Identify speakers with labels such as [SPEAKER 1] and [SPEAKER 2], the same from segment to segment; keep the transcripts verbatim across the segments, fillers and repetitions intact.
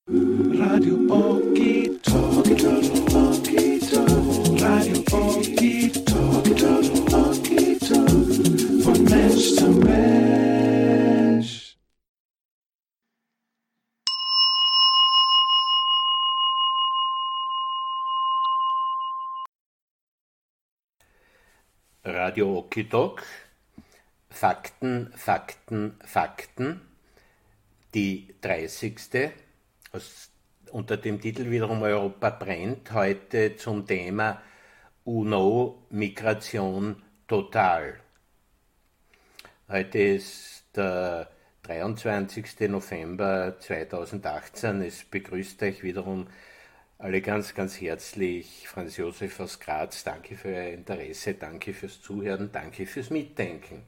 [SPEAKER 1] Radio Okie Talkie, Okie Talk. Radio Okie Talkie, Okie Talk. Von Mensch zu Mensch.
[SPEAKER 2] Radio Okie Talk. Fakten, Fakten, Fakten. Die dreißigste Aus, unter dem Titel wiederum Europa brennt, heute zum Thema U N O Migration total. Heute ist der dreiundzwanzigster November zweitausendachtzehn. Es begrüßt euch wiederum alle ganz, ganz herzlich Franz Josef aus Graz. Danke für euer Interesse, danke fürs Zuhören, danke fürs Mitdenken.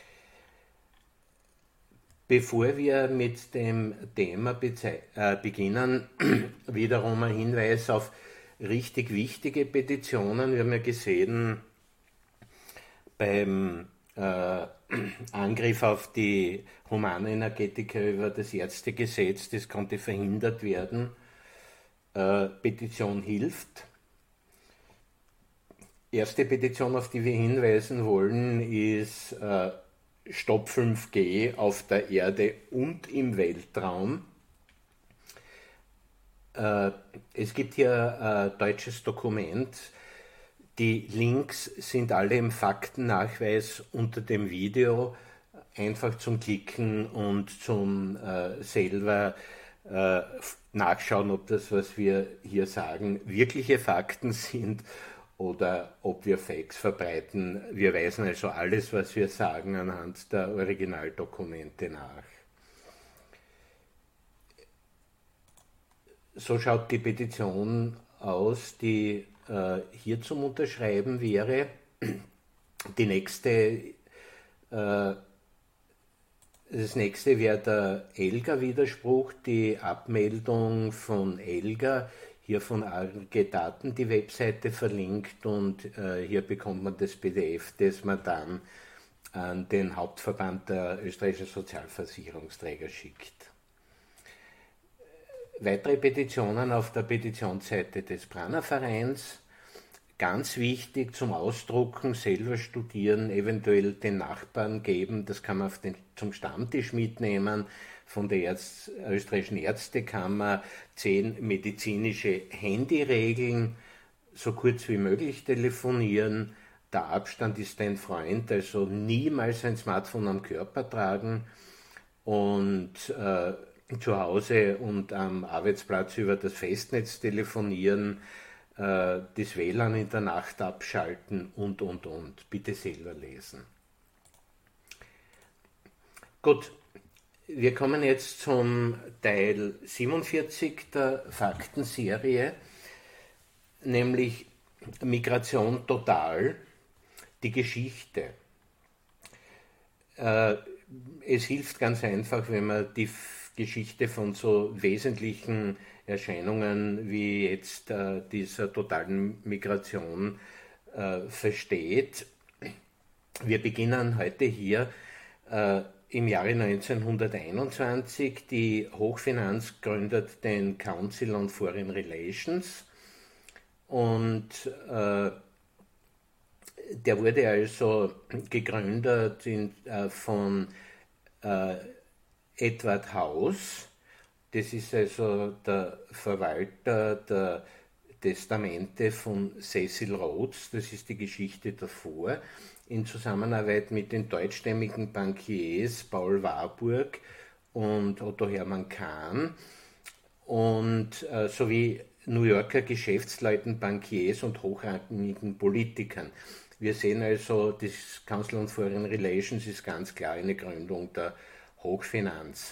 [SPEAKER 2] Bevor wir mit dem Thema äh, beginnen, wiederum ein Hinweis auf richtig wichtige Petitionen. Wir haben ja gesehen, beim äh, Angriff auf die Humanenergetiker über das Ärztegesetz, das konnte verhindert werden. Äh, Petition hilft. Erste Petition, auf die wir hinweisen wollen, ist äh, Stopp fünf G auf der Erde und im Weltraum. Äh, es gibt hier ein deutsches Dokument. Die Links sind alle im Faktennachweis unter dem Video. Einfach zum Klicken und zum äh, selber äh, nachschauen, ob das, was wir hier sagen, wirkliche Fakten sind oder ob wir Fakes verbreiten. Wir weisen also alles, was wir sagen, anhand der Originaldokumente nach. So schaut die Petition aus, die äh, hier zum Unterschreiben wäre. Die nächste, äh, das nächste wäre der Elga-Widerspruch, die Abmeldung von Elga. Hier von A G Daten die Webseite verlinkt und äh, hier bekommt man das P D F, das man dann an den Hauptverband der österreichischen Sozialversicherungsträger schickt. Weitere Petitionen auf der Petitionsseite des Prana-Vereins. Ganz wichtig zum Ausdrucken, selber studieren, eventuell den Nachbarn geben, das kann man auf den, zum Stammtisch mitnehmen. Von der Ärz- österreichischen Ärztekammer zehn medizinische Handyregeln, so kurz wie möglich telefonieren, der Abstand ist ein Freund, also niemals ein Smartphone am Körper tragen und äh, zu Hause und am Arbeitsplatz über das Festnetz telefonieren, äh, das W L A N in der Nacht abschalten und, und, und. Bitte selber lesen. Gut. Wir kommen jetzt zum Teil siebenundvierzig der Faktenserie, nämlich Migration total, die Geschichte. Äh, es hilft ganz einfach, wenn man die Geschichte von so wesentlichen Erscheinungen wie jetzt äh, dieser totalen Migration äh, versteht. Wir beginnen heute hier äh, im Jahre neunzehnhunderteinundzwanzig, die Hochfinanz gründet den Council on Foreign Relations und äh, der wurde also gegründet in, äh, von äh, Edward House. Das ist also der Verwalter der Testamente von Cecil Rhodes, das ist die Geschichte davor, in Zusammenarbeit mit den deutschstämmigen Bankiers Paul Warburg und Otto Hermann Kahn und äh, sowie New Yorker Geschäftsleuten, Bankiers und hochrangigen Politikern. Wir sehen also, das Council on Foreign Relations ist ganz klar eine Gründung der Hochfinanz.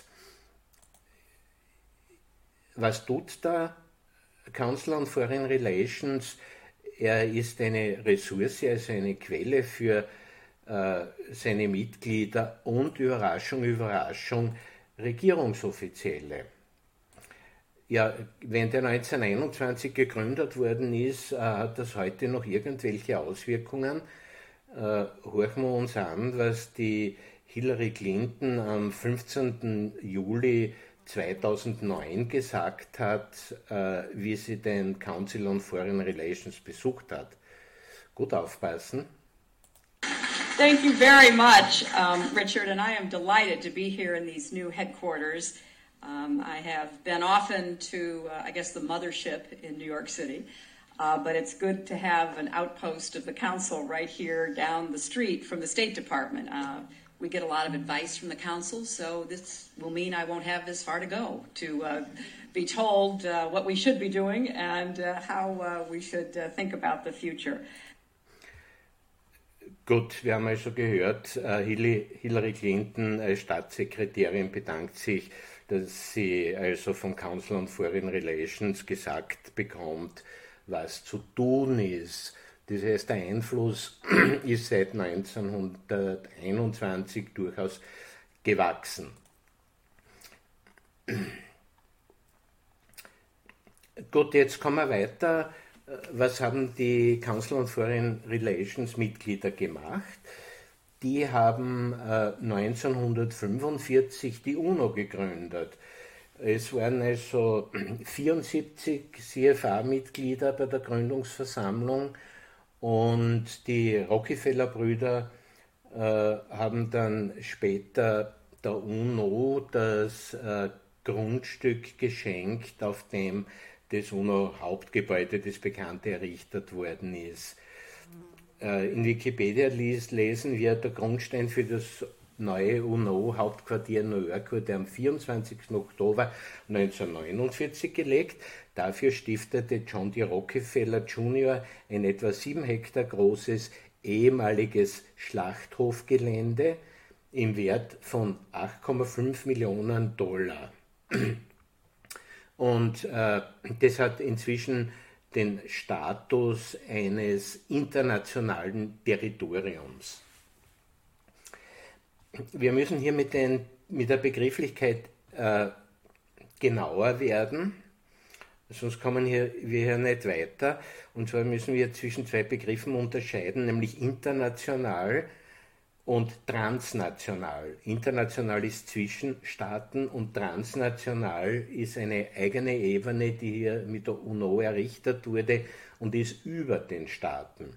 [SPEAKER 2] Was tut der Council on Foreign Relations? Er ist eine Ressource, also eine Quelle für äh, seine Mitglieder und Überraschung, Überraschung, Regierungsoffizielle. Ja, wenn der neunzehnhunderteinundzwanzig gegründet worden ist, äh, hat das heute noch irgendwelche Auswirkungen. Äh, horchen wir uns an, was die Hillary Clinton am fünfzehnten Juli zweitausendneun gesagt hat, äh, wie sie den Council on Foreign Relations besucht hat. Gut aufpassen.
[SPEAKER 3] Thank you very much, um, Richard, and I am delighted to be here in these new headquarters. Um, I have been often to, uh, I guess, the mothership in New York City, uh, but it's good to have an outpost of the Council right here down the street from the State Department. Uh, we get a lot of advice from the Council, so this will mean I won't have this far to go to uh, be told uh, what we should be doing and uh, how uh, we should uh, think about the future.
[SPEAKER 2] Gut, wir haben also gehört, Hillary Clinton als Staatssekretärin bedankt sich, dass sie also vom Council on Foreign Relations gesagt bekommt, was zu tun ist. Das heißt, der Einfluss ist seit neunzehnhunderteinundzwanzig durchaus gewachsen. Gut, jetzt kommen wir weiter. Was haben die Council on Foreign Relations Mitglieder gemacht? Die haben äh, neunzehnhundertfünfundvierzig die UNO gegründet. Es waren also vierundsiebzig C F A-Mitglieder bei der Gründungsversammlung und die Rockefeller-Brüder äh, haben dann später der UNO das äh, Grundstück geschenkt, auf dem das UNO-Hauptgebäude, das Bekannte, errichtet worden ist. In Wikipedia lesen wir, der Grundstein für das neue UNO-Hauptquartier in New York wurde am vierundzwanzigsten Oktober neunzehnhundertneunundvierzig gelegt. Dafür stiftete John D. Rockefeller Junior ein etwa sieben Hektar großes ehemaliges Schlachthofgelände im Wert von acht Komma fünf Millionen Dollar. Und äh, das hat inzwischen den Status eines internationalen Territoriums. Wir müssen hier mit, den, mit der Begrifflichkeit äh, genauer werden, sonst kommen hier, wir hier nicht weiter. Und zwar müssen wir zwischen zwei Begriffen unterscheiden, nämlich international und transnational. International ist zwischen Staaten und transnational ist eine eigene Ebene, die hier mit der UNO errichtet wurde und ist über den Staaten.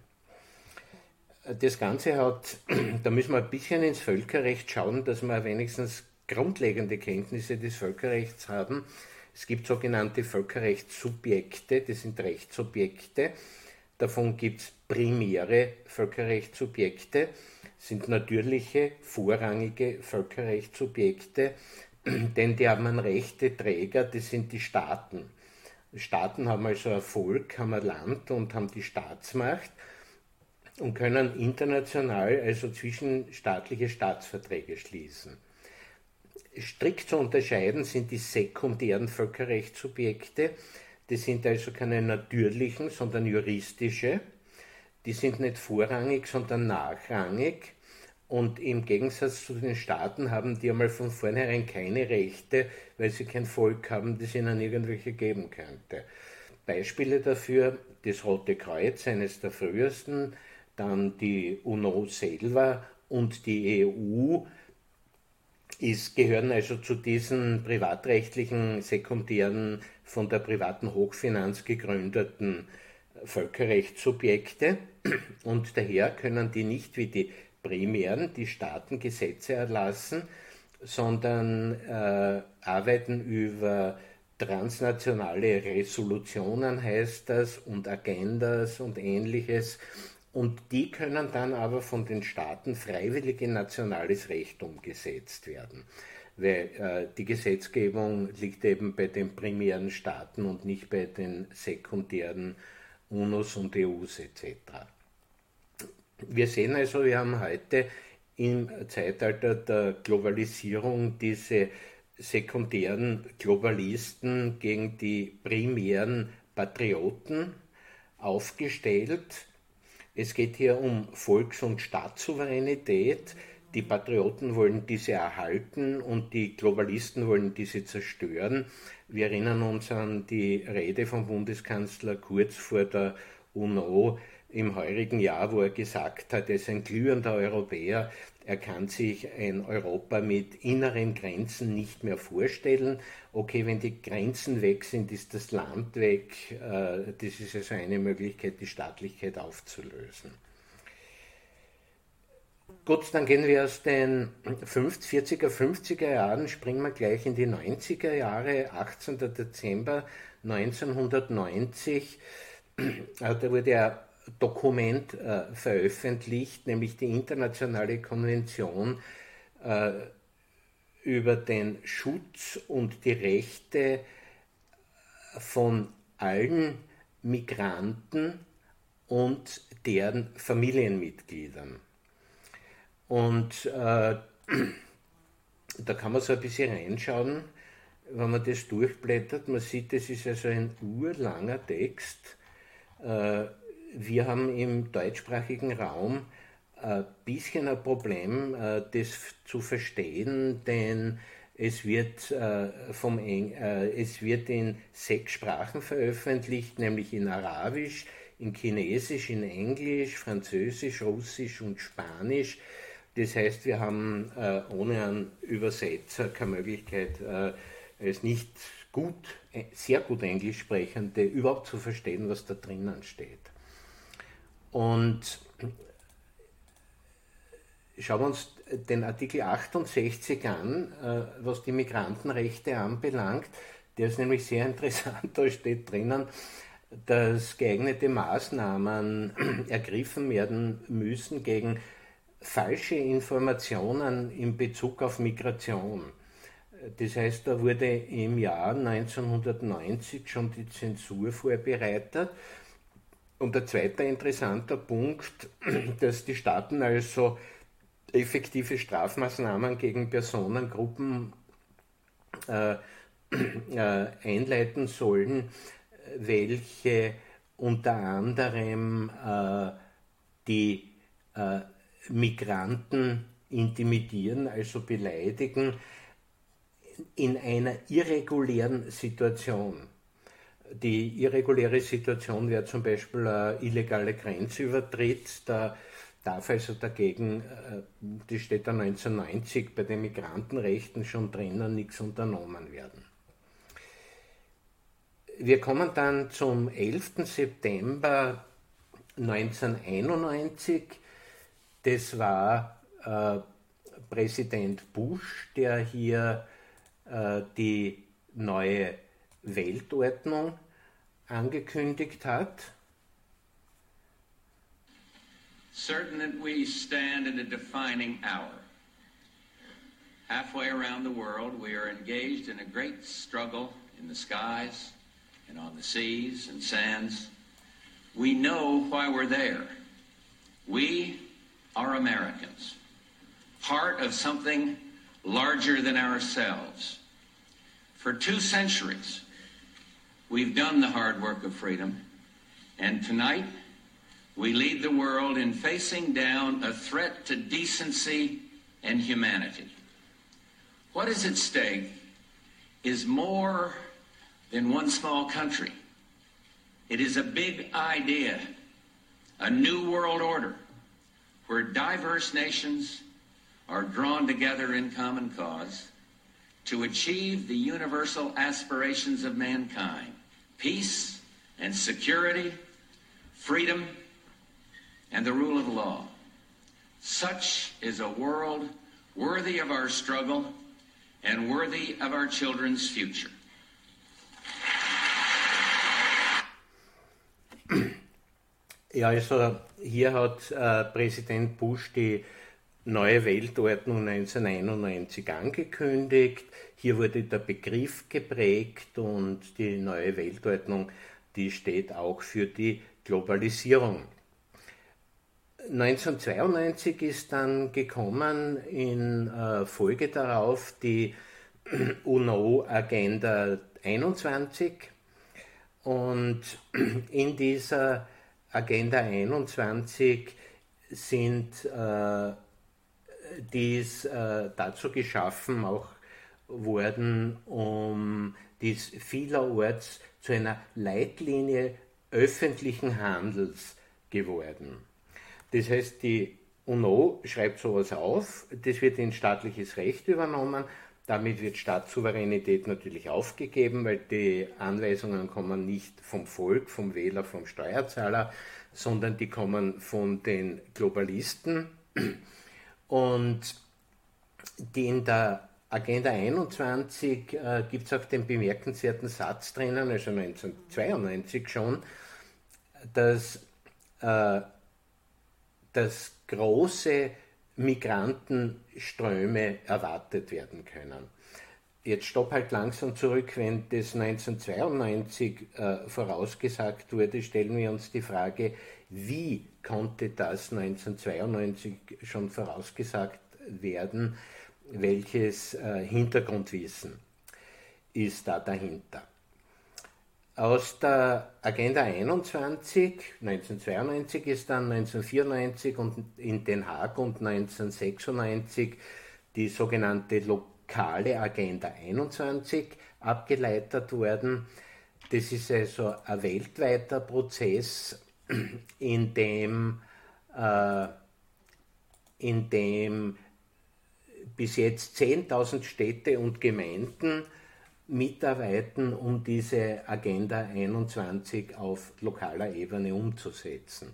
[SPEAKER 2] Das Ganze hat, da müssen wir ein bisschen ins Völkerrecht schauen, dass wir wenigstens grundlegende Kenntnisse des Völkerrechts haben. Es gibt sogenannte Völkerrechtssubjekte, das sind Rechtssubjekte. Davon gibt es primäre Völkerrechtssubjekte, sind natürliche, vorrangige Völkerrechtssubjekte, denn die haben einen Rechteträger, das sind die Staaten. Staaten haben also ein Volk, haben ein Land und haben die Staatsmacht und können international, also zwischenstaatliche Staatsverträge schließen. Strikt zu unterscheiden sind die sekundären Völkerrechtssubjekte, das sind also keine natürlichen, sondern juristische. Die sind nicht vorrangig, sondern nachrangig und im Gegensatz zu den Staaten haben die einmal von vornherein keine Rechte, weil sie kein Volk haben, das ihnen irgendwelche geben könnte. Beispiele dafür, das Rote Kreuz, eines der frühesten, dann die UNO selber und die E U ist, gehören also zu diesen privatrechtlichen, sekundären, von der privaten Hochfinanz gegründeten Völkerrechtssubjekte und daher können die nicht wie die primären, die Staaten, Gesetze erlassen, sondern äh, arbeiten über transnationale Resolutionen, heißt das, und Agendas und Ähnliches. Und die können dann aber von den Staaten freiwillig in nationales Recht umgesetzt werden. Weil äh, die Gesetzgebung liegt eben bei den primären Staaten und nicht bei den sekundären UNOs und E Us et cetera. Wir sehen also, wir haben heute im Zeitalter der Globalisierung diese sekundären Globalisten gegen die primären Patrioten aufgestellt. Es geht hier um Volks- und Staatssouveränität. Die Patrioten wollen diese erhalten und die Globalisten wollen diese zerstören. Wir erinnern uns an die Rede von Bundeskanzler Kurz vor der UNO, im heurigen Jahr, wo er gesagt hat, er ist ein glühender Europäer, er kann sich ein Europa mit inneren Grenzen nicht mehr vorstellen. Okay, wenn die Grenzen weg sind, ist das Land weg. Das ist also eine Möglichkeit, die Staatlichkeit aufzulösen. Gut, dann gehen wir aus den vierziger, fünfziger Jahren, springen wir gleich in die neunziger Jahre, achtzehnten Dezember neunzehnhundertneunzig. Da wurde ein Dokument äh, veröffentlicht, nämlich die Internationale Konvention äh, über den Schutz und die Rechte von allen Migranten und deren Familienmitgliedern. Und äh, da kann man so ein bisschen reinschauen, wenn man das durchblättert. Man sieht, das ist also ein urlanger Text. Äh, wir haben im deutschsprachigen Raum ein bisschen ein Problem, äh, das zu verstehen, denn es wird, äh, vom Eng äh, es wird in sechs Sprachen veröffentlicht, nämlich in Arabisch, in Chinesisch, in Englisch, Französisch, Russisch und Spanisch. Das heißt, wir haben äh, ohne einen Übersetzer keine Möglichkeit, äh, als nicht gut, sehr gut Englisch Sprechende überhaupt zu verstehen, was da drinnen steht. Und schauen wir uns den Artikel achtundsechzig an, äh, was die Migrantenrechte anbelangt. Der ist nämlich sehr interessant, da steht drinnen, dass geeignete Maßnahmen ergriffen werden müssen gegen falsche Informationen in Bezug auf Migration. Das heißt, da wurde im Jahr neunzehnhundertneunzig schon die Zensur vorbereitet. Und der zweite interessante Punkt, dass die Staaten also effektive Strafmaßnahmen gegen Personengruppen äh, äh, einleiten sollen, welche unter anderem äh, die äh, Migranten intimidieren, also beleidigen, in einer irregulären Situation. Die irreguläre Situation wäre zum Beispiel ein illegaler Grenzübertritt. Da darf also dagegen, das steht da neunzehnhundertneunzig bei den Migrantenrechten schon drinnen, nichts unternommen werden. Wir kommen dann zum elften September neunzehnhunderteinundneunzig. Das war äh, Präsident Bush, der hier äh, die neue Weltordnung angekündigt hat.
[SPEAKER 4] Certain that we stand at a defining hour. Halfway around the world, we are engaged in a great struggle in the skies and on the seas and sands. We know why we're there. We are Americans, part of something larger than ourselves. For two centuries, we've done the hard work of freedom, and tonight we lead the world in facing down a threat to decency and humanity. What is at stake is more than one small country. It is a big idea, a new world order, where diverse nations are drawn together in common cause to achieve the universal aspirations of mankind, peace and security, freedom, and the rule of law. Such is a world worthy of our struggle and worthy of our children's future.
[SPEAKER 2] Ja, also hier hat äh, Präsident Bush die neue Weltordnung neunzehnhunderteinundneunzig angekündigt. Hier wurde der Begriff geprägt und die neue Weltordnung, die steht auch für die Globalisierung. neunzehnhundertzweiundneunzig ist dann gekommen in äh, Folge darauf die UNO-Agenda einundzwanzig und in dieser Agenda einundzwanzig sind äh, dies äh, dazu geschaffen auch worden, um dies vielerorts zu einer Leitlinie öffentlichen Handels geworden. Das heißt, die UNO schreibt sowas auf, das wird in staatliches Recht übernommen, damit wird Staatssouveränität natürlich aufgegeben, weil die Anweisungen kommen nicht vom Volk, vom Wähler, vom Steuerzahler, sondern die kommen von den Globalisten. Und die in der Agenda einundzwanzig äh, gibt es auch den bemerkenswerten Satz drinnen, also neunzehnhundertzweiundneunzig schon, dass, äh, dass große Migrantenströme erwartet werden können. Jetzt stopp halt langsam zurück, wenn das neunzehnhundertzweiundneunzig äh, vorausgesagt wurde, stellen wir uns die Frage, wie konnte das neunzehnhundertzweiundneunzig schon vorausgesagt werden, welches äh, Hintergrundwissen ist da dahinter. Aus der Agenda einundzwanzig, neunzehnhundertzweiundneunzig ist dann neunzehnhundertvierundneunzig und in Den Haag und neunzehnhundertsechsundneunzig die sogenannte lokale Agenda einundzwanzig abgeleitet worden. Das ist also ein weltweiter Prozess, in dem, äh, in dem bis jetzt zehntausend Städte und Gemeinden mitarbeiten, um diese Agenda einundzwanzig auf lokaler Ebene umzusetzen.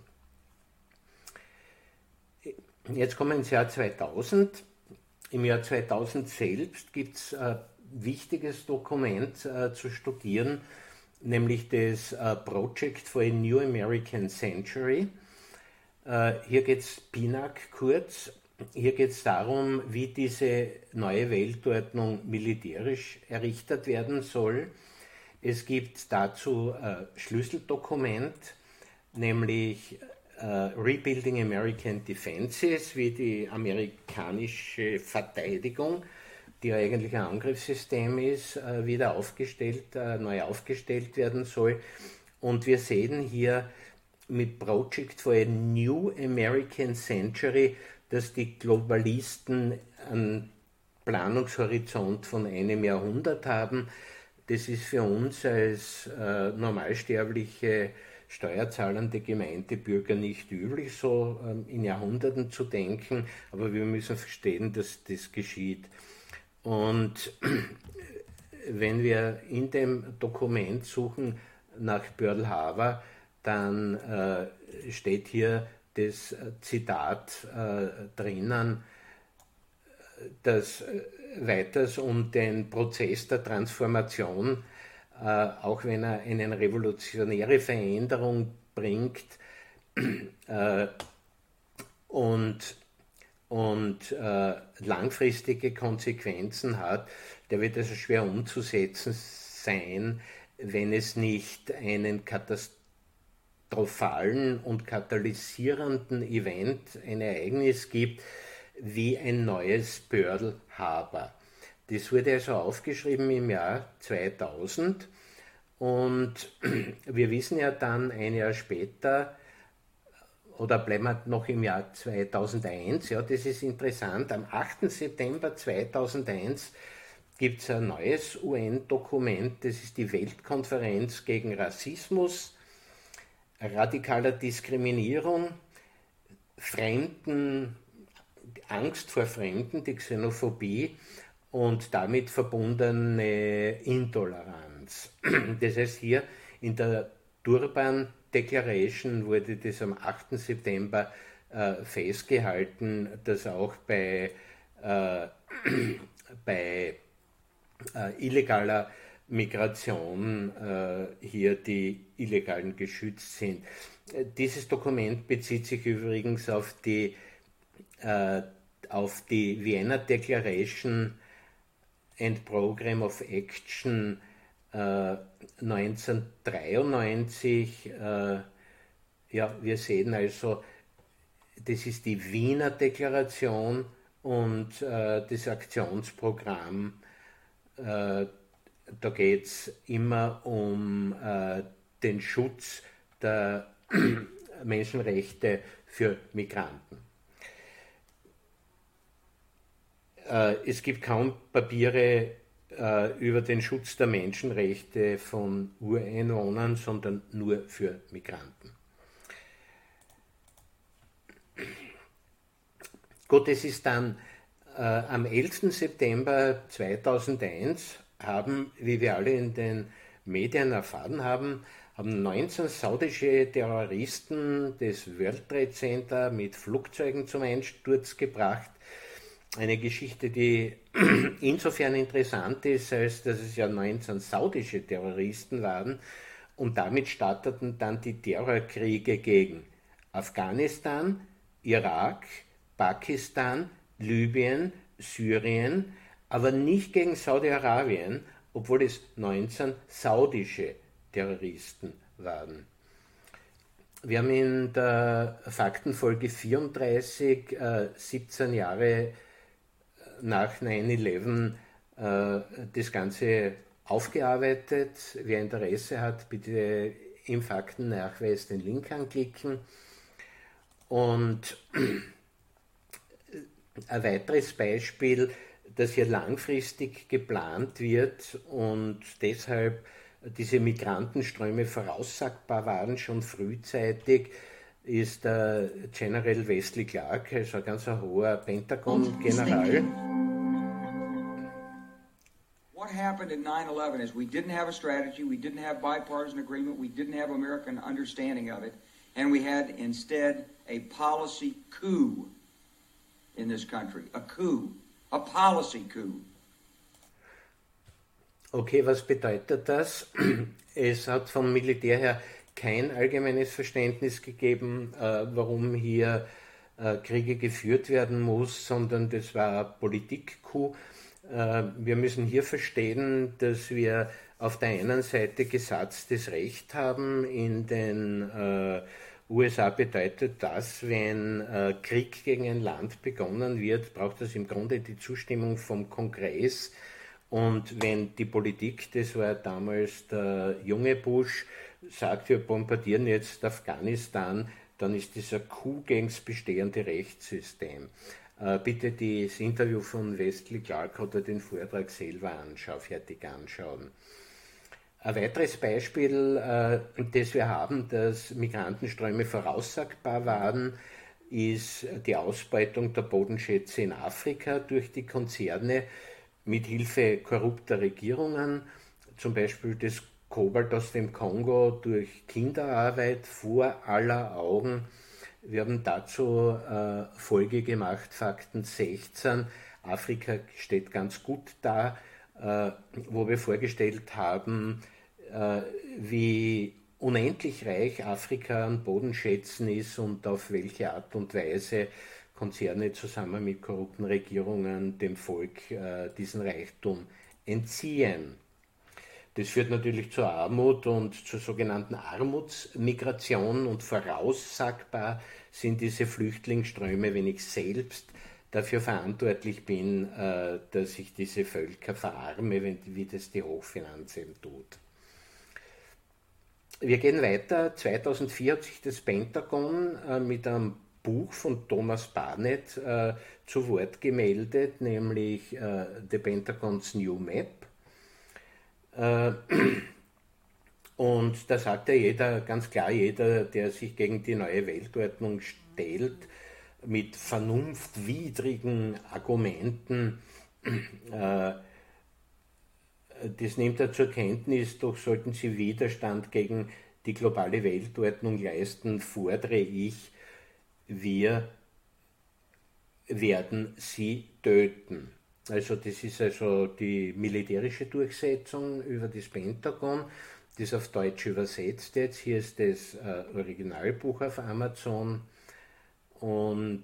[SPEAKER 2] Jetzt kommen wir ins Jahr zweitausend. Im Jahr zweitausend selbst gibt es ein wichtiges Dokument äh, zu studieren, nämlich das äh, Project for a New American Century. Äh, hier geht es P N A C kurz. Hier geht es darum, wie diese neue Weltordnung militärisch errichtet werden soll. Es gibt dazu ein Schlüsseldokument, nämlich äh, Rebuilding American Defenses, wie die amerikanische Verteidigung, die eigentlich ein Angriffssystem ist, äh, wieder aufgestellt, äh, neu aufgestellt werden soll. Und wir sehen hier mit Project for a New American Century, dass die Globalisten einen Planungshorizont von einem Jahrhundert haben. Das ist für uns als äh, normalsterbliche, steuerzahlende Gemeindebürger nicht üblich, so ähm, in Jahrhunderten zu denken, aber wir müssen verstehen, dass das geschieht. Und wenn wir in dem Dokument suchen nach Pearl Harbor, dann äh, steht hier das Zitat äh, drinnen, dass äh, weiters um den Prozess der Transformation, äh, auch wenn er eine revolutionäre Veränderung bringt äh, und, und äh, langfristige Konsequenzen hat, der wird also schwer umzusetzen sein, wenn es nicht einen Katastrophen katastrophalen und katalysierenden Event, ein Ereignis gibt, wie ein neues Pearl Harbor. Das wurde also aufgeschrieben im Jahr zweitausend und wir wissen ja dann ein Jahr später, oder bleiben wir noch im Jahr zweitausendeins, ja, das ist interessant, am achten September zweitausendeins gibt es ein neues U N-Dokument, das ist die Weltkonferenz gegen Rassismus, radikaler Diskriminierung, Fremden, Angst vor Fremden, die Xenophobie und damit verbundene Intoleranz. Das heißt, hier in der Durban Declaration wurde das am achten September äh, festgehalten, dass auch bei, äh, bei äh, illegaler Migration äh, hier die Illegalen geschützt sind. Dieses Dokument bezieht sich übrigens auf die, äh, auf die Vienna Declaration and Program of Action äh, neunzehnhundertdreiundneunzig. Äh, ja, wir sehen also, das ist die Wiener Deklaration und äh, das Aktionsprogramm, äh, da geht es immer um äh, den Schutz der Menschenrechte für Migranten. Äh, es gibt kaum Papiere äh, über den Schutz der Menschenrechte von Ureinwohnern, sondern nur für Migranten. Gut, es ist dann äh, am elften September zweitausendeins haben, wie wir alle in den Medien erfahren haben, haben neunzehn saudische Terroristen das World Trade Center mit Flugzeugen zum Einsturz gebracht. Eine Geschichte, die insofern interessant ist, als dass es ja neunzehn saudische Terroristen waren und damit starteten dann die Terrorkriege gegen Afghanistan, Irak, Pakistan, Libyen, Syrien, aber nicht gegen Saudi-Arabien, obwohl es neunzehn saudische Terroristen waren. Wir haben in der Faktenfolge vierunddreißig, äh, siebzehn Jahre nach neun elf, äh, das Ganze aufgearbeitet. Wer Interesse hat, bitte im Faktennachweis den Link anklicken. Und ein weiteres Beispiel, das hier langfristig geplant wird und deshalb diese Migrantenströme voraussagbar waren, schon frühzeitig, ist der General Wesley Clark, also ein ganz hoher Pentagon-General.
[SPEAKER 5] What happened in nine eleven is we didn't have a strategy, we didn't have bipartisan agreement, we didn't have American understanding of it, and we had instead a policy coup in this country. A coup. A policy coup.
[SPEAKER 2] Okay, was bedeutet das? Es hat vom Militär her kein allgemeines Verständnis gegeben, äh, warum hier äh, Kriege geführt werden muss, sondern das war ein Politik-Coup. Äh, wir müssen hier verstehen, dass wir auf der einen Seite gesatztes Recht haben. In den äh, U S A bedeutet das, wenn äh, Krieg gegen ein Land begonnen wird, braucht das im Grunde die Zustimmung vom Kongress. Und wenn die Politik, das war damals der junge Bush, sagt, wir bombardieren jetzt Afghanistan, dann ist dieser Coup gegen das bestehende Rechtssystem. Äh, bitte das Interview von Wesley Clark oder den Vortrag selber anschauen, fertig anschauen. Ein weiteres Beispiel, äh, das wir haben, dass Migrantenströme voraussagbar waren, ist die Ausbeutung der Bodenschätze in Afrika durch die Konzerne mit Hilfe korrupter Regierungen, zum Beispiel das Kobalt aus dem Kongo durch Kinderarbeit vor aller Augen. Wir haben dazu äh, Folge gemacht, Fakten sechzehn. Afrika steht ganz gut da, äh, wo wir vorgestellt haben, äh, wie unendlich reich Afrika an Bodenschätzen ist und auf welche Art und Weise Konzerne zusammen mit korrupten Regierungen dem Volk äh, diesen Reichtum entziehen. Das führt natürlich zur Armut und zur sogenannten Armutsmigration und voraussagbar sind diese Flüchtlingsströme, wenn ich selbst dafür verantwortlich bin, äh, dass ich diese Völker verarme, wenn, wie das die Hochfinanz eben tut. Wir gehen weiter. zweitausendvier hat sich das Pentagon äh, mit einem Buch von Thomas Barnett äh, zu Wort gemeldet, nämlich äh, The Pentagon's New Map. Äh, und da sagt ja jeder, ganz klar, jeder, der sich gegen die neue Weltordnung stellt, mit vernunftwidrigen Argumenten, äh, das nimmt er zur Kenntnis, doch sollten sie Widerstand gegen die globale Weltordnung leisten, fordere ich, wir werden sie töten. Also das ist also die militärische Durchsetzung über das Pentagon, das auf Deutsch übersetzt jetzt. Hier ist das äh, Originalbuch auf Amazon und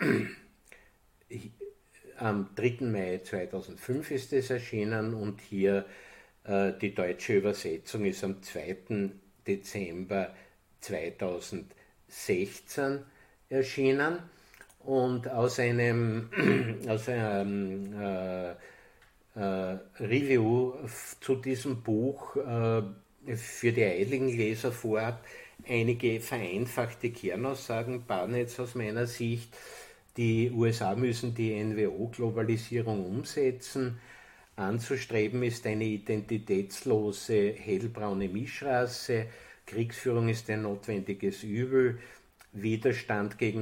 [SPEAKER 2] am dritten Mai zweitausendfünf ist es erschienen und hier äh, die deutsche Übersetzung ist am zweiten Dezember zweitausendsechzehn erschienen und aus einem, aus einem äh, äh, Review zu diesem Buch äh, für die eiligen Leser vorab einige vereinfachte Kernaussagen Barnetts aus meiner Sicht. Die U S A müssen die N W O-Globalisierung umsetzen. Anzustreben ist eine identitätslose, hellbraune Mischrasse. Kriegsführung ist ein notwendiges Übel. Widerstand gegen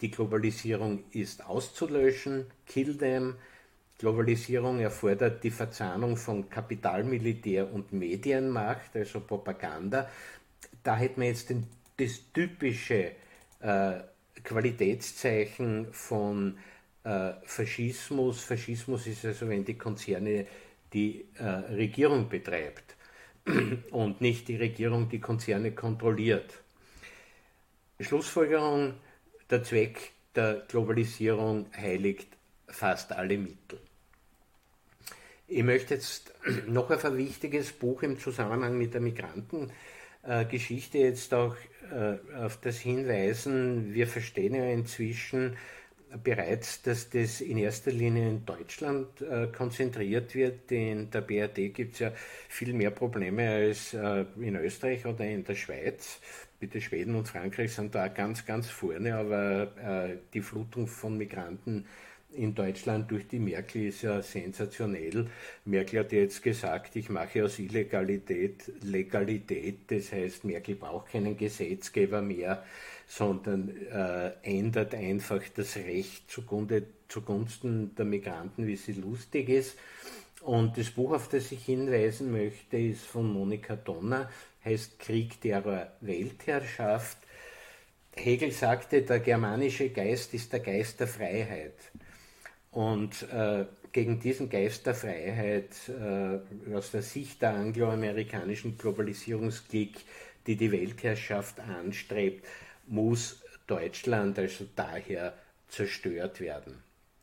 [SPEAKER 2] die Globalisierung ist auszulöschen, kill them. Globalisierung erfordert die Verzahnung von Kapital, Militär und Medienmacht, also Propaganda. Da hätten wir jetzt den, das typische äh, Qualitätszeichen von äh, Faschismus. Faschismus ist also, wenn die Konzerne die äh, Regierung betreibt und nicht die Regierung die Konzerne kontrolliert. Schlussfolgerung, der Zweck der Globalisierung heiligt fast alle Mittel. Ich möchte jetzt noch auf ein wichtiges Buch im Zusammenhang mit der Migrantengeschichte jetzt auch auf das hinweisen. Wir verstehen ja inzwischen bereits, dass das in erster Linie in Deutschland konzentriert wird. In der B R D gibt es ja viel mehr Probleme als in Österreich oder in der Schweiz. Bitte, Schweden und Frankreich sind da ganz, ganz vorne, aber die Flutung von Migranten in Deutschland durch die Merkel ist ja sensationell. Merkel hat jetzt gesagt, ich mache aus Illegalität Legalität. Das heißt, Merkel braucht keinen Gesetzgeber mehr, sondern äh, ändert einfach das Recht zugunde, zugunsten der Migranten, wie sie lustig ist. Und das Buch, auf das ich hinweisen möchte, ist von Monika Donner, heißt Krieg, Terror, Weltherrschaft. Hegel sagte, der germanische Geist ist der Geist der Freiheit. Und äh, gegen diesen Geist der Freiheit äh, aus der Sicht der angloamerikanischen Globalisierungsklick, die die Weltherrschaft anstrebt, muss Deutschland also daher zerstört werden.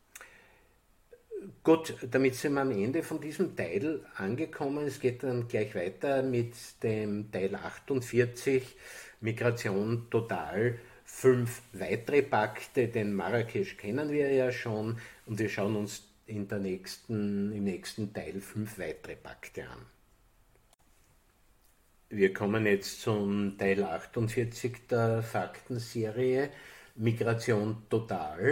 [SPEAKER 2] Gut, damit sind wir am Ende von diesem Teil angekommen. Es geht dann gleich weiter mit dem Teil achtundvierzig, Migration total. Fünf weitere Pakte, den Marrakesch kennen wir ja schon, und wir schauen uns in der nächsten, im nächsten Teil fünf weitere Pakte an. Wir kommen jetzt zum Teil achtundvierzig der Faktenserie, Migration total.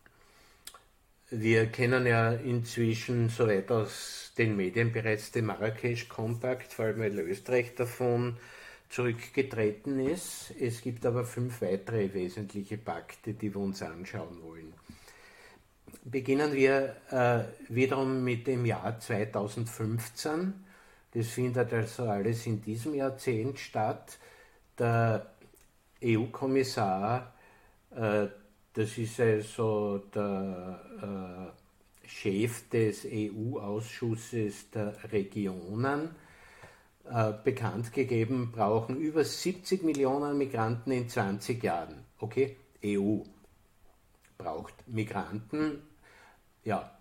[SPEAKER 2] Wir kennen ja inzwischen soweit aus den Medien bereits den Marrakesch-Kompakt, vor allem weil Österreich davon zurückgetreten ist. Es gibt aber fünf weitere wesentliche Pakte, die wir uns anschauen wollen. Beginnen wir äh, wiederum mit dem Jahr zweitausendfünfzehn. Das findet also alles in diesem Jahrzehnt statt. Der E U-Kommissar, äh, das ist also der äh, Chef des E U-Ausschusses der Regionen, äh, bekannt gegeben, brauchen über siebzig Millionen Migranten in zwanzig Jahren. Okay, E U braucht Migranten. Ja,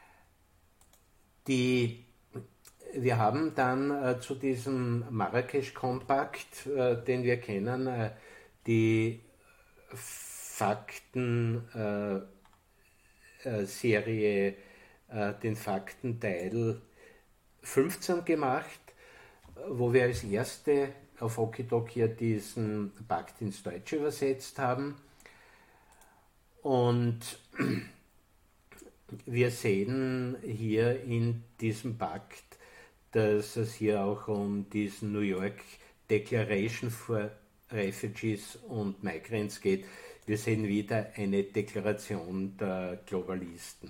[SPEAKER 2] die, wir haben dann äh, zu diesem Marrakesch-Kompakt, äh, den wir kennen, äh, die Faktenserie, äh, äh, den Faktenteil fünfzehn gemacht, wo wir als erste auf Okidoki diesen Pakt ins Deutsche übersetzt haben. Und wir sehen hier in diesem Pakt, dass es hier auch um diesen New York Declaration for Refugees und Migrants geht. Wir sehen wieder eine Deklaration der Globalisten.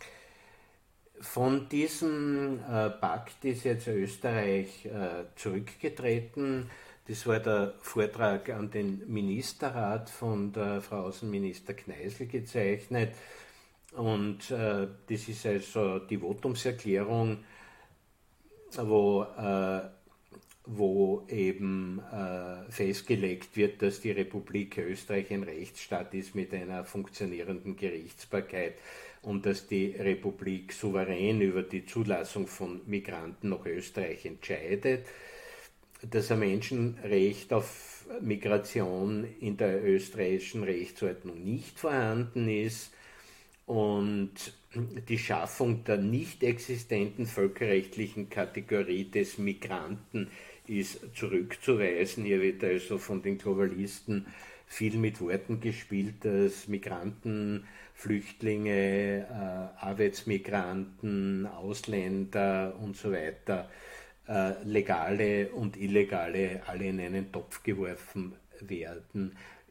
[SPEAKER 2] Von diesem äh, Pakt ist jetzt Österreich äh, zurückgetreten. Das war der Vortrag an den Ministerrat von der Frau Außenminister Kneißl gezeichnet. Und äh, das ist also die Votumserklärung, wo, äh, wo eben äh, festgelegt wird, dass die Republik Österreich ein Rechtsstaat ist mit einer funktionierenden Gerichtsbarkeit und dass die Republik souverän über die Zulassung von Migranten nach Österreich entscheidet, dass ein Menschenrecht auf Migration in der österreichischen Rechtsordnung nicht vorhanden ist und die Schaffung der nicht existenten völkerrechtlichen Kategorie des Migranten ist zurückzuweisen. Hier wird also von den Globalisten viel mit Worten gespielt, dass Migranten, Flüchtlinge, äh, Arbeitsmigranten, Ausländer und so weiter, äh, legale und illegale, alle in einen Topf geworfen werden.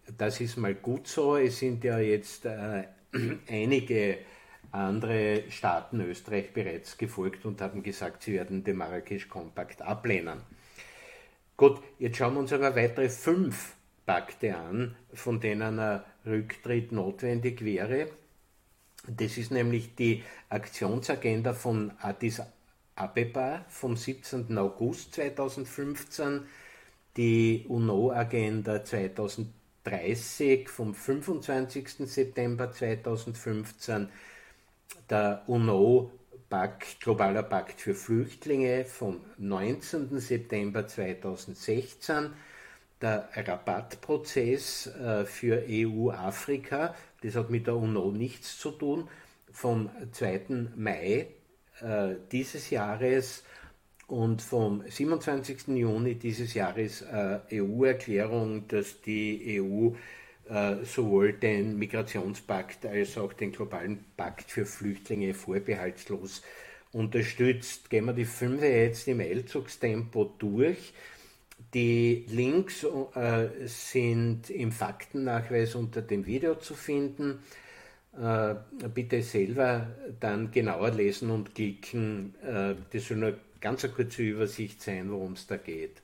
[SPEAKER 2] das ist mal gut so. Es sind ja jetzt äh, einige andere Staaten, Österreich, bereits gefolgt und haben gesagt, sie werden den Marrakesch-Kompakt ablehnen. Gut, jetzt schauen wir uns aber weitere fünf Pakte an, von denen ein Rücktritt notwendig wäre. Das ist nämlich die Aktionsagenda von Addis Abeba vom siebzehnten August zweitausendfünfzehn, die UNO-Agenda zweitausenddreißig vom fünfundzwanzigsten September zweitausendfünfzehn, der UNO-Pakt, Globaler Pakt für Flüchtlinge vom neunzehnten September zweitausendsechzehn, der Rabattprozess äh, für E U-Afrika, das hat mit der UNO nichts zu tun, vom zweiten Mai äh, dieses Jahres und vom siebenundzwanzigsten Juni dieses Jahres äh, E U-Erklärung, dass die E U äh, sowohl den Migrationspakt als auch den globalen Pakt für Flüchtlinge vorbehaltslos unterstützt. Gehen wir die fünf jetzt im Eilzugstempo durch. Die Links äh, sind im Faktennachweis unter dem Video zu finden. Äh, bitte selber dann genauer lesen und klicken. Äh, das soll nur ganz eine kurze Übersicht sein, worum es da geht.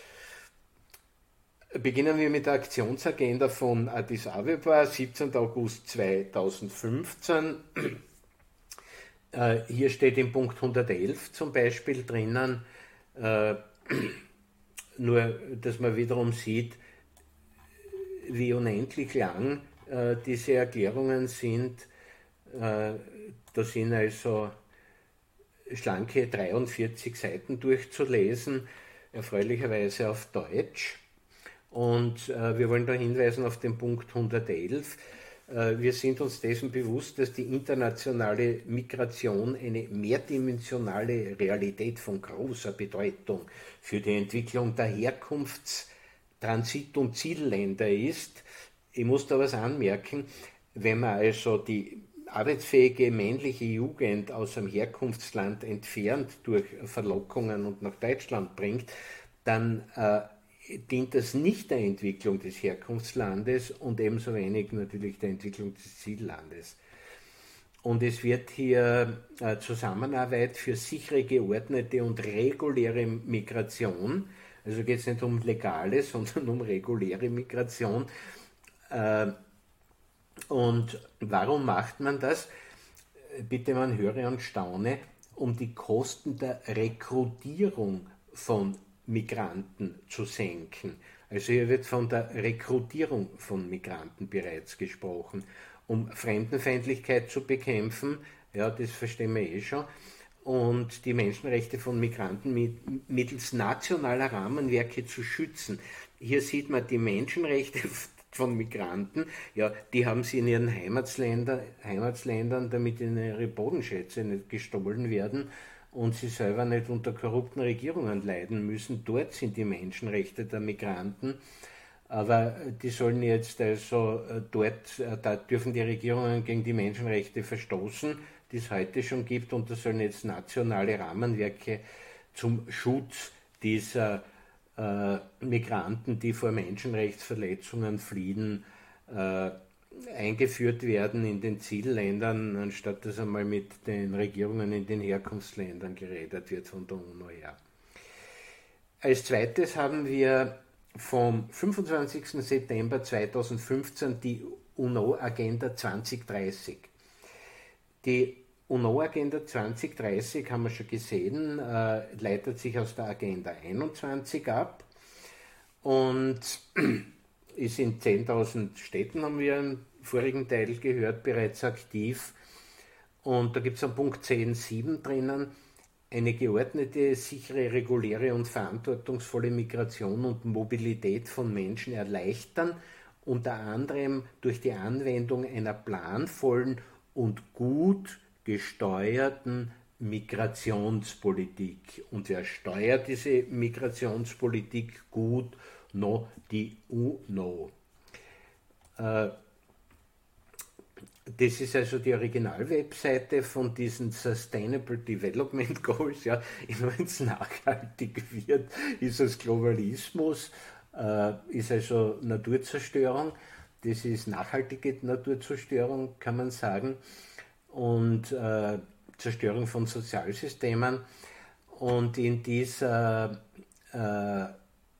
[SPEAKER 2] Beginnen wir mit der Aktionsagenda von Addis Abeba, siebzehnten August zweitausendfünfzehn. Äh, hier steht im Punkt hundertelf zum Beispiel drinnen, äh, nur dass man wiederum sieht, wie unendlich lang äh, diese Erklärungen sind. Äh, da sind also schlanke dreiundvierzig Seiten durchzulesen, erfreulicherweise auf Deutsch. Und äh, wir wollen da hinweisen auf den Punkt hundertelf. Äh, wir sind uns dessen bewusst, dass die internationale Migration eine mehrdimensionale Realität von großer Bedeutung für die Entwicklung der Herkunfts-, Transit- und Zielländer ist. Ich muss da was anmerken, wenn man also die arbeitsfähige männliche Jugend aus dem Herkunftsland entfernt durch Verlockungen und nach Deutschland bringt, dann äh, dient das nicht der Entwicklung des Herkunftslandes und ebenso wenig natürlich der Entwicklung des Ziellandes. Und es wird hier äh, Zusammenarbeit für sichere, geordnete und reguläre Migration, also geht es nicht um legale, sondern um reguläre Migration. Äh, und warum macht man das? Bitte, man höre und staune, um die Kosten der Rekrutierung von Migranten zu senken. Also hier wird von der Rekrutierung von Migranten bereits gesprochen, um Fremdenfeindlichkeit zu bekämpfen, ja, das verstehen wir eh schon, und die Menschenrechte von Migranten mit, mittels nationaler Rahmenwerke zu schützen. Hier sieht man die Menschenrechte von Migranten, ja, die haben sie in ihren Heimatsländer, Heimatsländern, damit ihre Bodenschätze nicht gestohlen werden und sie selber nicht unter korrupten Regierungen leiden müssen. Dort sind die Menschenrechte der Migranten, aber die sollen jetzt also dort, da dürfen die Regierungen gegen die Menschenrechte verstoßen, die es heute schon gibt, und da sollen jetzt nationale Rahmenwerke zum Schutz dieser äh, Migranten, die vor Menschenrechtsverletzungen fliehen, äh, eingeführt werden in den Zielländern, anstatt dass einmal mit den Regierungen in den Herkunftsländern geredet wird von der UNO her. Als zweites haben wir vom fünfundzwanzigsten September zweitausendfünfzehn die UNO-Agenda zwanzig dreißig. Die UNO-Agenda zwanzig dreißig, haben wir schon gesehen, äh, leitet sich aus der Agenda einundzwanzig ab und ist in zehntausend Städten, haben wir im vorigen Teil gehört, bereits aktiv. Und da gibt es am Punkt zehn Punkt sieben drinnen, eine geordnete, sichere, reguläre und verantwortungsvolle Migration und Mobilität von Menschen erleichtern, unter anderem durch die Anwendung einer planvollen und gut gesteuerten Migrationspolitik. Und wer steuert diese Migrationspolitik gut? No, die UNO. Äh, Das ist also die Originalwebseite von diesen Sustainable Development Goals. Ja, immer wenn es nachhaltig wird, ist es Globalismus, äh, ist also Naturzerstörung. das ist nachhaltige Naturzerstörung, kann man sagen, und äh, Zerstörung von Sozialsystemen. Und in dieser, äh, da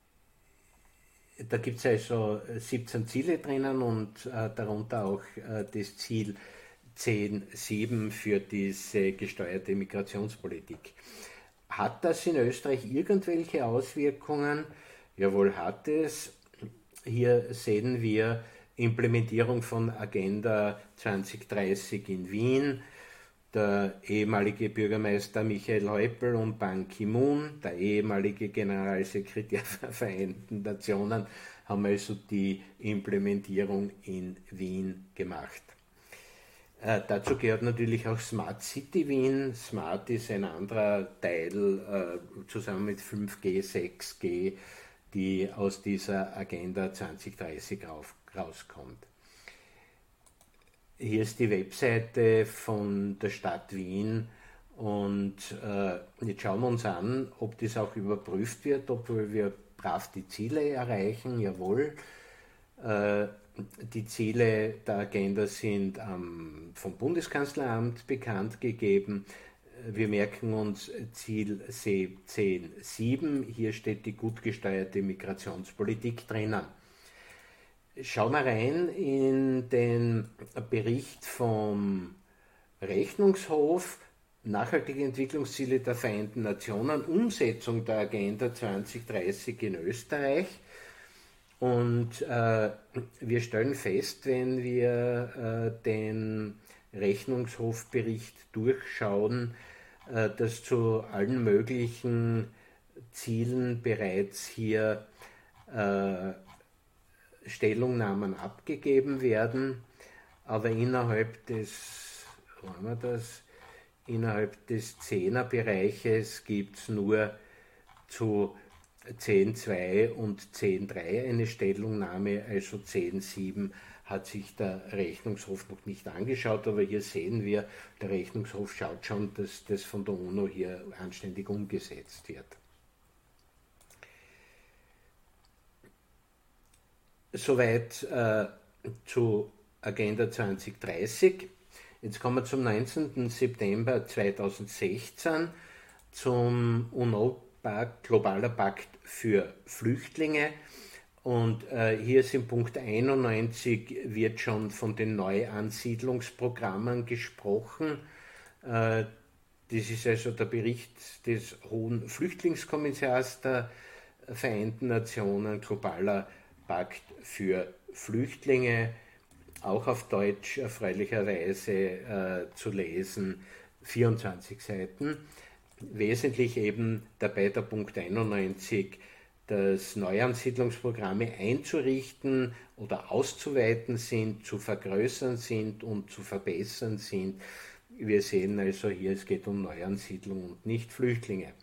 [SPEAKER 2] gibt es also siebzehn Ziele drinnen und äh, darunter auch äh, das Ziel zehn Punkt sieben für diese gesteuerte Migrationspolitik. Hat das in Österreich irgendwelche Auswirkungen? Jawohl, hat es. Hier sehen wir Implementierung von Agenda zwanzig dreißig in Wien. Der ehemalige Bürgermeister Michael Häupl und Ban Ki-moon, der ehemalige Generalsekretär der Vereinten Nationen, haben also die Implementierung in Wien gemacht. Äh, dazu gehört natürlich auch Smart City Wien. Smart ist ein anderer Teil, äh, zusammen mit fünf G, sechs G, die aus dieser Agenda zwanzig dreißig rauf, rauskommt. Hier ist die Webseite von der Stadt Wien und äh, jetzt schauen wir uns an, ob das auch überprüft wird, ob wir brav die Ziele erreichen. Jawohl, äh, die Ziele der Agenda sind ähm, vom Bundeskanzleramt bekannt gegeben. Wir merken uns Ziel zehn Punkt sieben, hier steht die gut gesteuerte Migrationspolitik drinnen. Schauen wir rein in den Bericht vom Rechnungshof, nachhaltige Entwicklungsziele der Vereinten Nationen, Umsetzung der Agenda zwanzig dreißig in Österreich. Und äh, wir stellen fest, wenn wir äh, den Rechnungshofbericht durchschauen, äh, dass zu allen möglichen Zielen bereits hier äh, Stellungnahmen abgegeben werden, aber innerhalb des, wo haben wir das, innerhalb des Zehnerbereiches gibt es nur zu zehn Punkt zwei und zehn Punkt drei eine Stellungnahme, also zehn Punkt sieben hat sich der Rechnungshof noch nicht angeschaut, aber hier sehen wir, der Rechnungshof schaut schon, dass das von der UNO hier anständig umgesetzt wird. Soweit äh, zu Agenda zwanzig dreißig. Jetzt kommen wir zum neunzehnten September zweitausendsechzehn, zum UNO-Pakt, globaler Pakt für Flüchtlinge. Und äh, hier ist im Punkt einundneunzig wird schon von den Neuansiedlungsprogrammen gesprochen. Äh, das ist also der Bericht des Hohen Flüchtlingskommissars der Vereinten Nationen, globaler Pakt für Flüchtlinge, auch auf Deutsch erfreulicherweise äh, zu lesen, vierundzwanzig Seiten. Wesentlich eben dabei der Punkt einundneunzig, dass Neuansiedlungsprogramme einzurichten oder auszuweiten sind, zu vergrößern sind und zu verbessern sind. Wir sehen also hier, es geht um Neuansiedlung und nicht Flüchtlinge.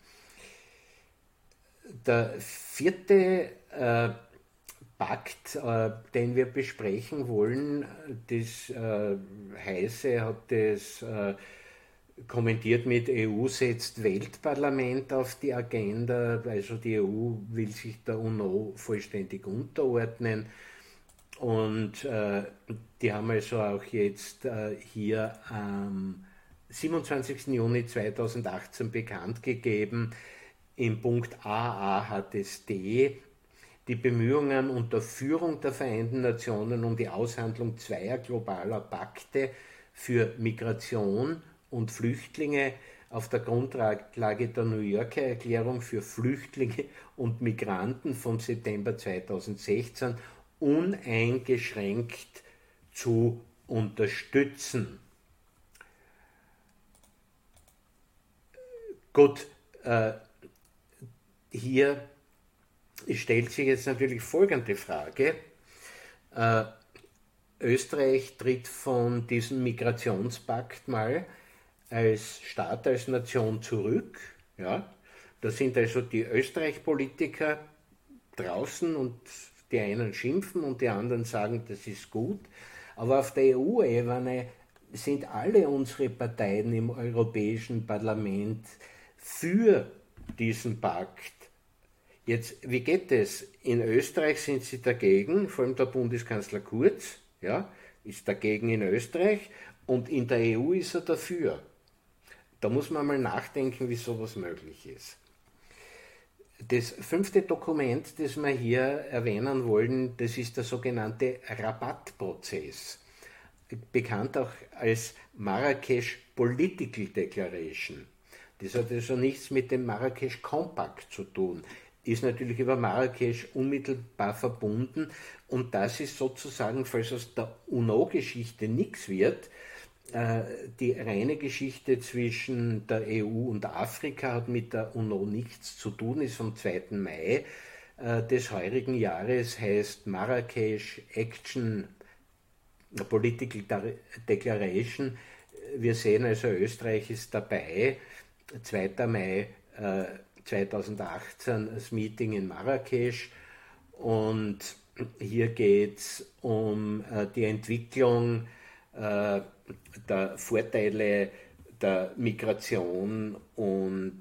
[SPEAKER 2] Der vierte äh, Pakt, äh, den wir besprechen wollen, das äh, Heise hat das äh, kommentiert mit E U setzt Weltparlament auf die Agenda, also die E U will sich der UNO vollständig unterordnen und äh, die haben also auch jetzt äh, hier am siebenundzwanzigsten Juni zweitausendachtzehn bekannt gegeben, im Punkt A A H S D, die Bemühungen unter Führung der Vereinten Nationen um die Aushandlung zweier globaler Pakte für Migration und Flüchtlinge auf der Grundlage der New Yorker Erklärung für Flüchtlinge und Migranten vom September zweitausendsechzehn uneingeschränkt zu unterstützen. Gut, äh, hier stellt sich jetzt natürlich folgende Frage. Äh, Österreich tritt von diesem Migrationspakt mal als Staat, als Nation zurück. Ja? Da sind also die Österreich-Politiker draußen und die einen schimpfen und die anderen sagen, das ist gut. Aber auf der E U-Ebene sind alle unsere Parteien im Europäischen Parlament für diesen Pakt. Jetzt, wie geht es? In Österreich sind sie dagegen, vor allem der Bundeskanzler Kurz, ja, ist dagegen in Österreich und in der E U ist er dafür. Da muss man mal nachdenken, wie sowas möglich ist. Das fünfte Dokument, das wir hier erwähnen wollen, das ist der sogenannte Rabat-Prozess, bekannt auch als Marrakesch Political Declaration. Das hat also nichts mit dem Marrakesch Compact zu tun, ist natürlich über Marrakesch unmittelbar verbunden und das ist sozusagen, falls aus der UNO-Geschichte nichts wird, die reine Geschichte zwischen der E U und Afrika, hat mit der UNO nichts zu tun, ist vom zweiten Mai des heurigen Jahres, heißt Marrakesch Action Political Declaration. Wir sehen also, Österreich ist dabei, zweiter Mai zweitausendachtzehn, das Meeting in Marrakesch, und hier geht es um die Entwicklung der Vorteile der Migration und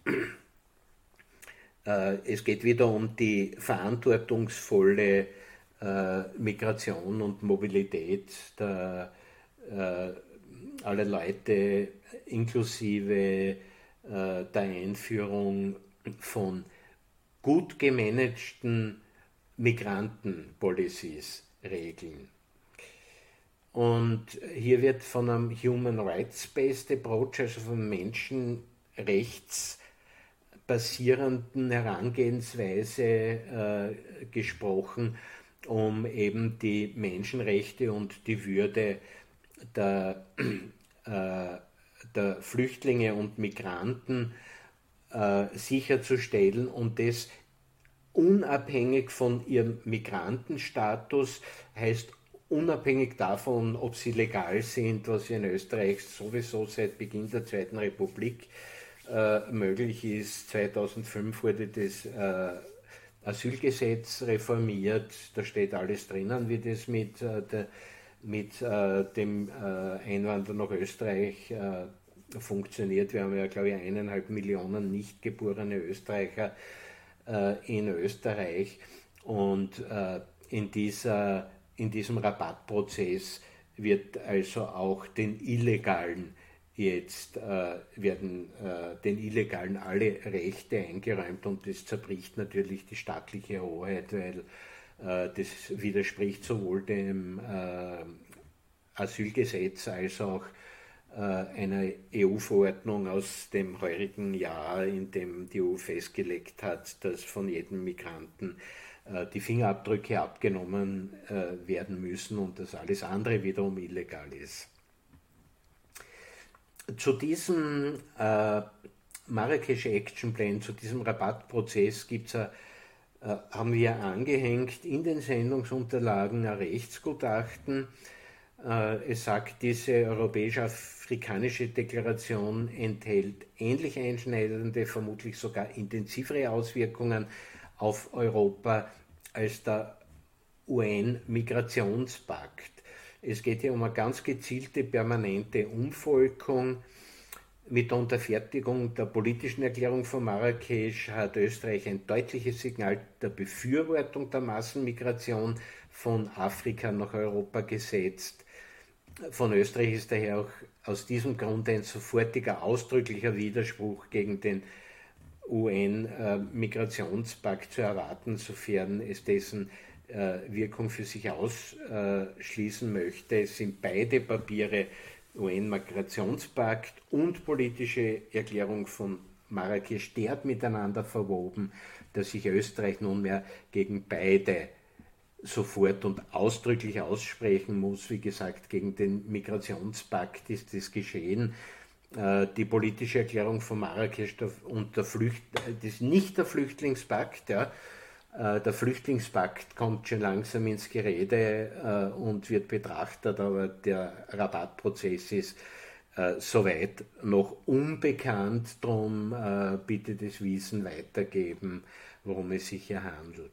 [SPEAKER 2] äh, es geht wieder um die verantwortungsvolle äh, Migration und Mobilität der, äh, aller Leute inklusive äh, der Einführung von gut gemanagten Migranten-Policies, Regeln. Und hier wird von einem Human Rights-Based Approach, also von menschenrechtsbasierenden Herangehensweise äh, gesprochen, um eben die Menschenrechte und die Würde der, äh, der Flüchtlinge und Migranten äh, sicherzustellen und das unabhängig von ihrem Migrantenstatus, heißt unabhängig davon, ob sie legal sind, was in Österreich sowieso seit Beginn der Zweiten Republik äh, möglich ist. zweitausendfünf wurde das äh, Asylgesetz reformiert, da steht alles drinnen, wie das mit, äh, der, mit äh, dem äh, Einwandern nach Österreich äh, funktioniert. Wir haben ja, glaube ich, eineinhalb Millionen nicht geborene Österreicher äh, in Österreich und äh, in dieser In diesem Rabattprozess wird also auch den Illegalen jetzt äh, werden äh, den Illegalen alle Rechte eingeräumt und das zerbricht natürlich die staatliche Hoheit, weil äh, das widerspricht sowohl dem äh, Asylgesetz als auch äh, einer E U-Verordnung aus dem heurigen Jahr, in dem die E U festgelegt hat, dass von jedem Migranten die Fingerabdrücke abgenommen äh, werden müssen und dass alles andere wiederum illegal ist. Zu diesem äh, Marrakesch Action Plan, zu diesem Rabattprozess gibt's a, äh, haben wir angehängt in den Sendungsunterlagen ein Rechtsgutachten. Äh, es sagt, diese europäisch-afrikanische Deklaration enthält ähnlich einschneidende, vermutlich sogar intensivere Auswirkungen auf Europa als der U N-Migrationspakt. Es geht hier um eine ganz gezielte permanente Umvolkung. Mit der Unterfertigung der politischen Erklärung von Marrakesch hat Österreich ein deutliches Signal der Befürwortung der Massenmigration von Afrika nach Europa gesetzt. Von Österreich ist daher auch aus diesem Grund ein sofortiger, ausdrücklicher Widerspruch gegen den U N-Migrationspakt zu erwarten, sofern es dessen äh, Wirkung für sich ausschließen möchte. Es sind beide Papiere, U N-Migrationspakt und politische Erklärung von Marrakesch, derart miteinander verwoben, dass sich Österreich nunmehr gegen beide sofort und ausdrücklich aussprechen muss. Wie gesagt, gegen den Migrationspakt ist das geschehen. Die politische Erklärung von Marrakesch und der Flücht, das ist nicht der Flüchtlingspakt, ja. Der Flüchtlingspakt kommt schon langsam ins Gerede und wird betrachtet, aber der Rabattprozess ist soweit noch unbekannt, darum bitte das Wissen weitergeben, worum es sich hier handelt.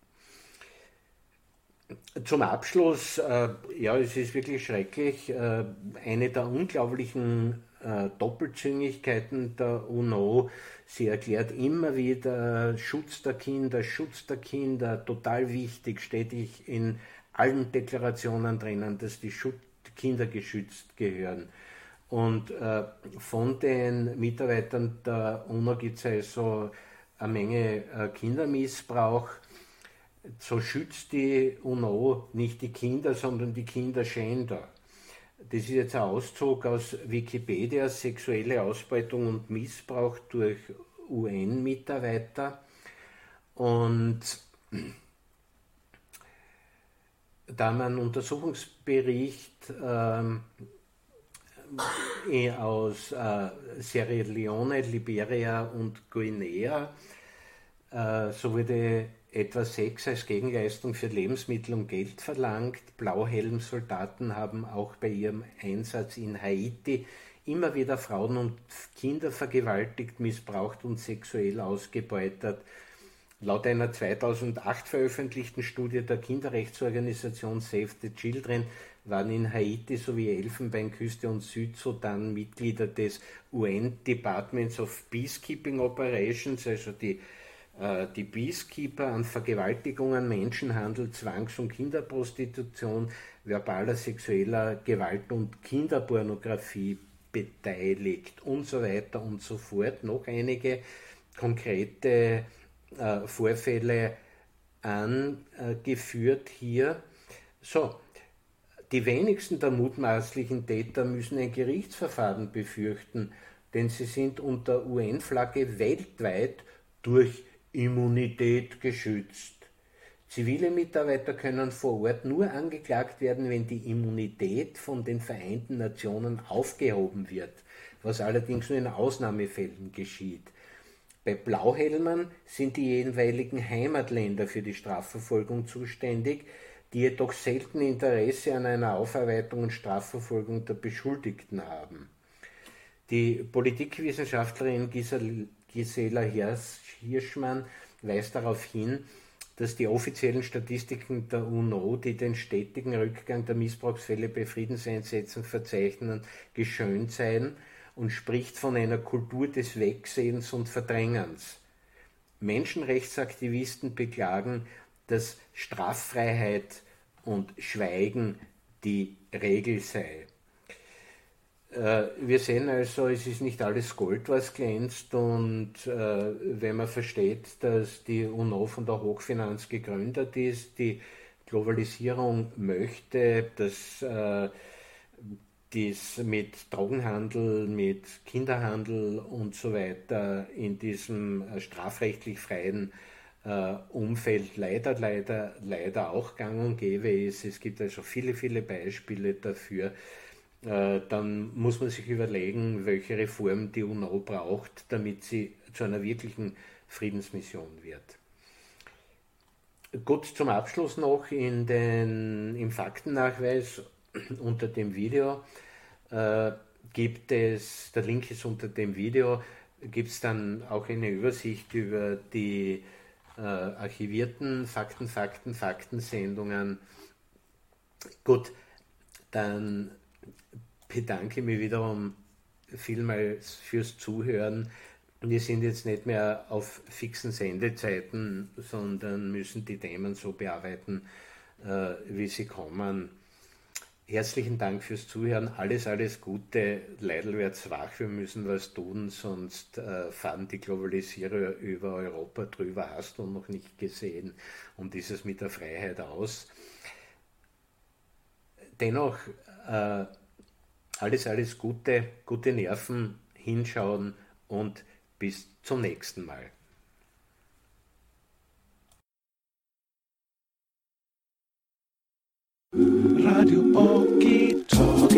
[SPEAKER 2] Zum Abschluss, ja, es ist wirklich schrecklich, eine der unglaublichen äh, Doppelzüngigkeiten der UNO. Sie erklärt immer wieder Schutz der Kinder, Schutz der Kinder, total wichtig, stetig in allen Deklarationen drinnen, dass die Schut- Kinder geschützt gehören. Und äh, von den Mitarbeitern der UNO gibt es also eine Menge äh, Kindermissbrauch. So schützt die UNO nicht die Kinder, sondern die Kinderschänder. Das ist jetzt ein Auszug aus Wikipedia, sexuelle Ausbeutung und Missbrauch durch U N-Mitarbeiter. Und da haben wir einen Untersuchungsbericht ähm, aus äh, Sierra Leone, Liberia und Guinea. Äh, so wurde etwa Sex als Gegenleistung für Lebensmittel und Geld verlangt. Blauhelmsoldaten haben auch bei ihrem Einsatz in Haiti immer wieder Frauen und Kinder vergewaltigt, missbraucht und sexuell ausgebeutet. Laut einer zweitausendacht veröffentlichten Studie der Kinderrechtsorganisation Save the Children waren in Haiti sowie Elfenbeinküste und Südsudan Mitglieder des U N Departments of Peacekeeping Operations, also die Die Peacekeeper, an Vergewaltigungen, Menschenhandel, Zwangs- und Kinderprostitution, verbaler sexueller Gewalt und Kinderpornografie beteiligt und so weiter und so fort. Noch einige konkrete äh, Vorfälle angeführt hier. So, die wenigsten der mutmaßlichen Täter müssen ein Gerichtsverfahren befürchten, denn sie sind unter U N-Flagge weltweit durch Immunität geschützt. Zivile Mitarbeiter können vor Ort nur angeklagt werden, wenn die Immunität von den Vereinten Nationen aufgehoben wird, was allerdings nur in Ausnahmefällen geschieht. Bei Blauhelmern sind die jeweiligen Heimatländer für die Strafverfolgung zuständig, die jedoch selten Interesse an einer Aufarbeitung und Strafverfolgung der Beschuldigten haben. Die Politikwissenschaftlerin Gisela Gisela Hirschmann weist darauf hin, dass die offiziellen Statistiken der UNO, die den stetigen Rückgang der Missbrauchsfälle bei Friedenseinsätzen verzeichnen, geschönt seien und spricht von einer Kultur des Wegsehens und Verdrängens. Menschenrechtsaktivisten beklagen, dass Straffreiheit und Schweigen die Regel sei. Wir sehen also, es ist nicht alles Gold, was glänzt, und äh, wenn man versteht, dass die UNO von der Hochfinanz gegründet ist, die Globalisierung möchte, dass äh, dies mit Drogenhandel, mit Kinderhandel und so weiter in diesem äh, strafrechtlich freien äh, Umfeld leider, leider, leider auch gang und gäbe ist. Es gibt also viele, viele Beispiele dafür. Dann muss man sich überlegen, welche Reform die UNO braucht, damit sie zu einer wirklichen Friedensmission wird. Gut, zum Abschluss noch in den, im Faktennachweis unter dem Video äh, gibt es, der Link ist unter dem Video, gibt es dann auch eine Übersicht über die äh, archivierten Fakten, Fakten, Faktensendungen. Gut, dann bedanke mich wiederum vielmals fürs Zuhören. Wir sind jetzt nicht mehr auf fixen Sendezeiten, sondern müssen die Themen so bearbeiten, äh, wie sie kommen. Herzlichen Dank fürs Zuhören. Alles, alles Gute. Leider wird's wach. Wir müssen was tun, sonst äh, fahren die Globalisierer über Europa drüber. Hast du noch nicht gesehen. Und ist es mit der Freiheit aus. Dennoch, äh, alles, alles Gute, gute Nerven, hinschauen und bis zum nächsten Mal.
[SPEAKER 1] Radio Okie Talk.